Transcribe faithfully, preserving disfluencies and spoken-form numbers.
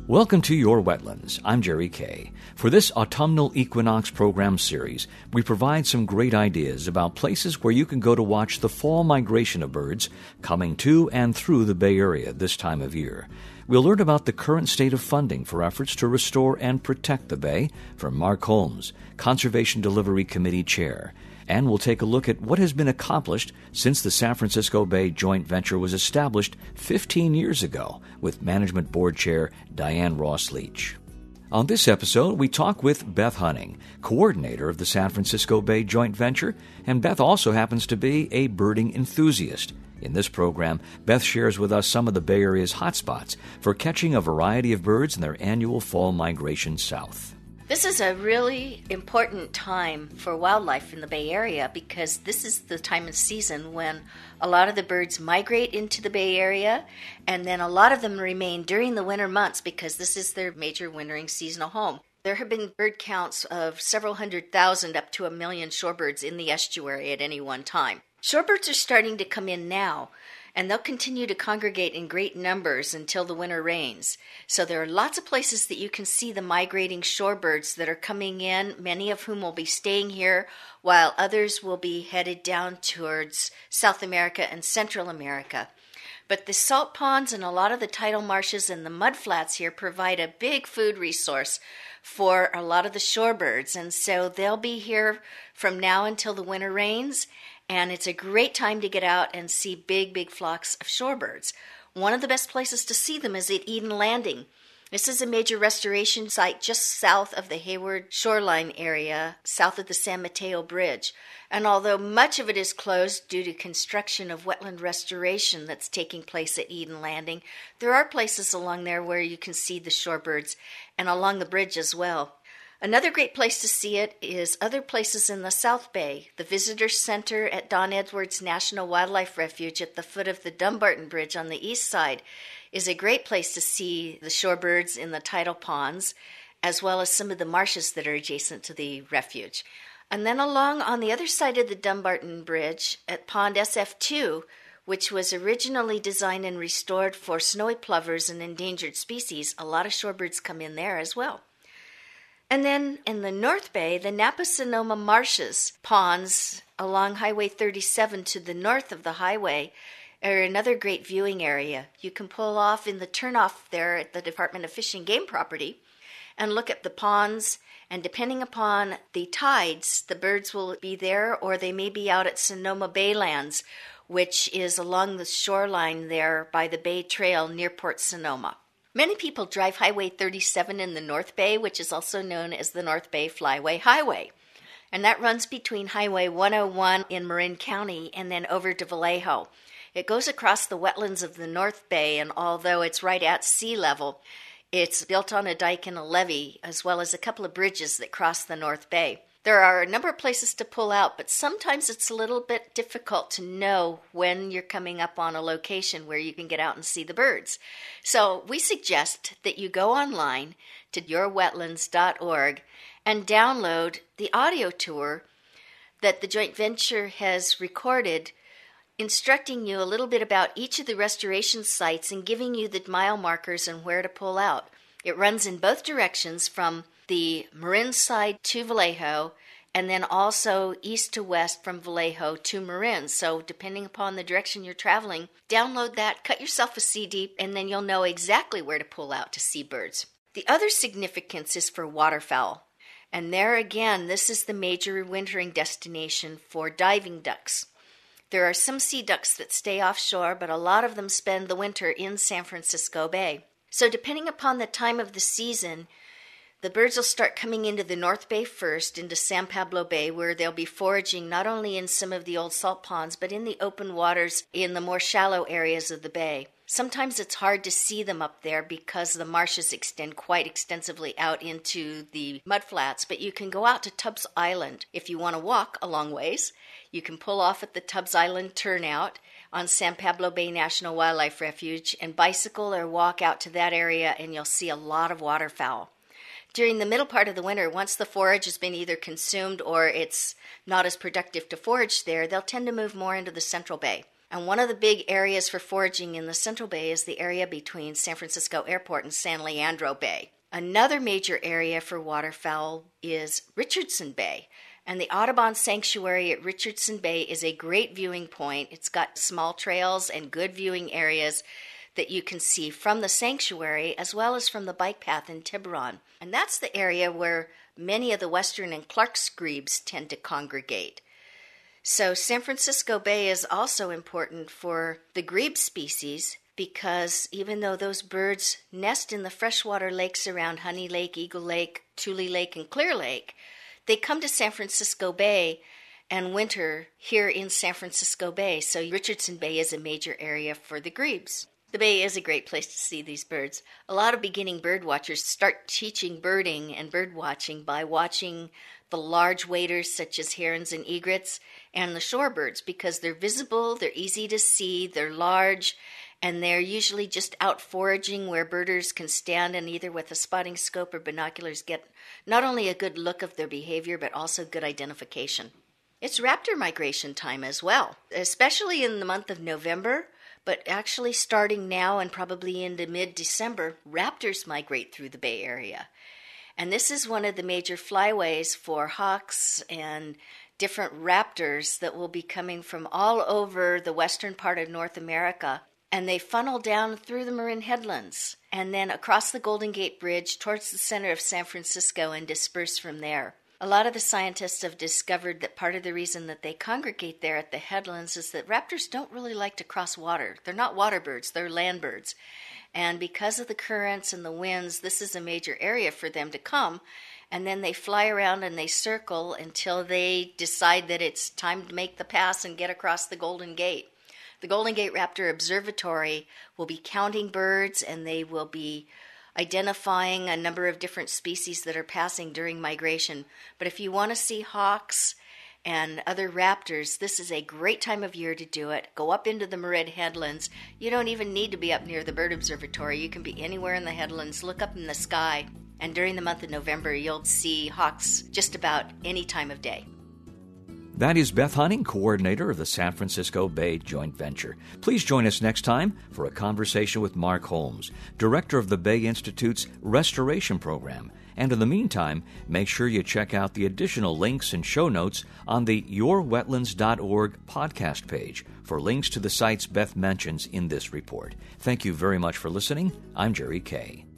Welcome to Your Wetlands. I'm Jerry Kay. For this autumnal equinox program series, we provide some great ideas about places where you can go to watch the fall migration of birds coming to and through the Bay Area this time of year. We'll learn about the current state of funding for efforts to restore and protect the Bay from Mark Holmes, Conservation Delivery Committee Chair. And we'll take a look at what has been accomplished since the San Francisco Bay joint venture was established fifteen years ago with Management Board Chair Diane Ross Leach. On this episode, we talk with Beth Hunning, coordinator of the San Francisco Bay joint venture, and Beth also happens to be a birding enthusiast. In this program, Beth shares with us some of the Bay Area's hotspots for catching a variety of birds in their annual fall migration south. This is a really important time for wildlife in the Bay Area because this is the time of season when a lot of the birds migrate into the Bay Area, and then a lot of them remain during the winter months because this is their major wintering seasonal home. There have been bird counts of several hundred thousand up to a million shorebirds in the estuary at any one time. Shorebirds are starting to come in now, and they'll continue to congregate in great numbers until the winter rains. So there are lots of places that you can see the migrating shorebirds that are coming in, many of whom will be staying here, while others will be headed down towards South America and Central America. But the salt ponds and a lot of the tidal marshes and the mudflats here provide a big food resource for a lot of the shorebirds, and so they'll be here from now until the winter rains. And it's a great time to get out and see big, big flocks of shorebirds. One of the best places to see them is at Eden Landing. This is a major restoration site just south of the Hayward shoreline area, south of the San Mateo Bridge. And although much of it is closed due to construction of wetland restoration that's taking place at Eden Landing, there are places along there where you can see the shorebirds and along the bridge as well. Another great place to see it is other places in the South Bay. The Visitor Center at Don Edwards National Wildlife Refuge at the foot of the Dumbarton Bridge on the east side is a great place to see the shorebirds in the tidal ponds, as well as some of the marshes that are adjacent to the refuge. And then along on the other side of the Dumbarton Bridge at Pond S F two, which was originally designed and restored for snowy plovers and endangered species, a lot of shorebirds come in there as well. And then in the North Bay, the Napa-Sonoma Marshes ponds along Highway thirty-seven to the north of the highway are another great viewing area. You can pull off in the turnoff there at the Department of Fish and Game property and look at the ponds, and depending upon the tides, the birds will be there or they may be out at Sonoma Baylands, which is along the shoreline there by the Bay Trail near Port Sonoma. Many people drive Highway thirty-seven in the North Bay, which is also known as the North Bay Flyway Highway. And that runs between Highway one oh one in Marin County and then over to Vallejo. It goes across the wetlands of the North Bay, and although it's right at sea level, it's built on a dike and a levee, as well as a couple of bridges that cross the North Bay. There are a number of places to pull out, but sometimes it's a little bit difficult to know when you're coming up on a location where you can get out and see the birds. So we suggest that you go online to your wetlands dot org and download the audio tour that the joint venture has recorded, instructing you a little bit about each of the restoration sites and giving you the mile markers and where to pull out. It runs in both directions from the Marin side to Vallejo, and then also east to west from Vallejo to Marin. So depending upon the direction you're traveling, download that, cut yourself a C D, and then you'll know exactly where to pull out to see birds. The other significance is for waterfowl. And there again, this is the major wintering destination for diving ducks. There are some sea ducks that stay offshore, but a lot of them spend the winter in San Francisco Bay. So depending upon the time of the season, the birds will start coming into the North Bay first, into San Pablo Bay, where they'll be foraging not only in some of the old salt ponds, but in the open waters in the more shallow areas of the bay. Sometimes it's hard to see them up there because the marshes extend quite extensively out into the mudflats, but you can go out to Tubbs Island if you want to walk a long ways. You can pull off at the Tubbs Island turnout on San Pablo Bay National Wildlife Refuge and bicycle or walk out to that area, and you'll see a lot of waterfowl. During the middle part of the winter, once the forage has been either consumed or it's not as productive to forage there, they'll tend to move more into the Central Bay. And one of the big areas for foraging in the Central Bay is the area between San Francisco Airport and San Leandro Bay. Another major area for waterfowl is Richardson Bay. And the Audubon Sanctuary at Richardson Bay is a great viewing point. It's got small trails and good viewing areas that you can see from the sanctuary as well as from the bike path in Tiburon. And that's the area where many of the western and Clark's grebes tend to congregate. So San Francisco Bay is also important for the grebe species because even though those birds nest in the freshwater lakes around Honey Lake, Eagle Lake, Tule Lake, and Clear Lake, they come to San Francisco Bay and winter here in San Francisco Bay. So Richardson Bay is a major area for the grebes. The Bay is a great place to see these birds. A lot of beginning bird watchers start teaching birding and bird watching by watching the large waders such as herons and egrets and the shorebirds because they're visible, they're easy to see, they're large, and they're usually just out foraging where birders can stand and either with a spotting scope or binoculars get not only a good look of their behavior but also good identification. It's raptor migration time as well, especially in the month of November. But actually starting now and probably into mid-December, raptors migrate through the Bay Area. And this is one of the major flyways for hawks and different raptors that will be coming from all over the western part of North America. And they funnel down through the Marin Headlands and then across the Golden Gate Bridge towards the center of San Francisco and disperse from there. A lot of the scientists have discovered that part of the reason that they congregate there at the headlands is that raptors don't really like to cross water. They're not water birds, they're land birds. And because of the currents and the winds, this is a major area for them to come. And then they fly around and they circle until they decide that it's time to make the pass and get across the Golden Gate. The Golden Gate Raptor Observatory will be counting birds and they will be identifying a number of different species that are passing during migration. But if you want to see hawks and other raptors, this is a great time of year to do it. Go up into the Marin Headlands. You don't even need to be up near the Bird Observatory. You can be anywhere in the headlands. Look up in the sky. And during the month of November, you'll see hawks just about any time of day. That is Beth Hunting, coordinator of the San Francisco Bay Joint Venture. Please join us next time for a conversation with Mark Holmes, director of the Bay Institute's Restoration Program. And in the meantime, make sure you check out the additional links and show notes on the your wetlands dot org podcast page for links to the sites Beth mentions in this report. Thank you very much for listening. I'm Jerry Kay.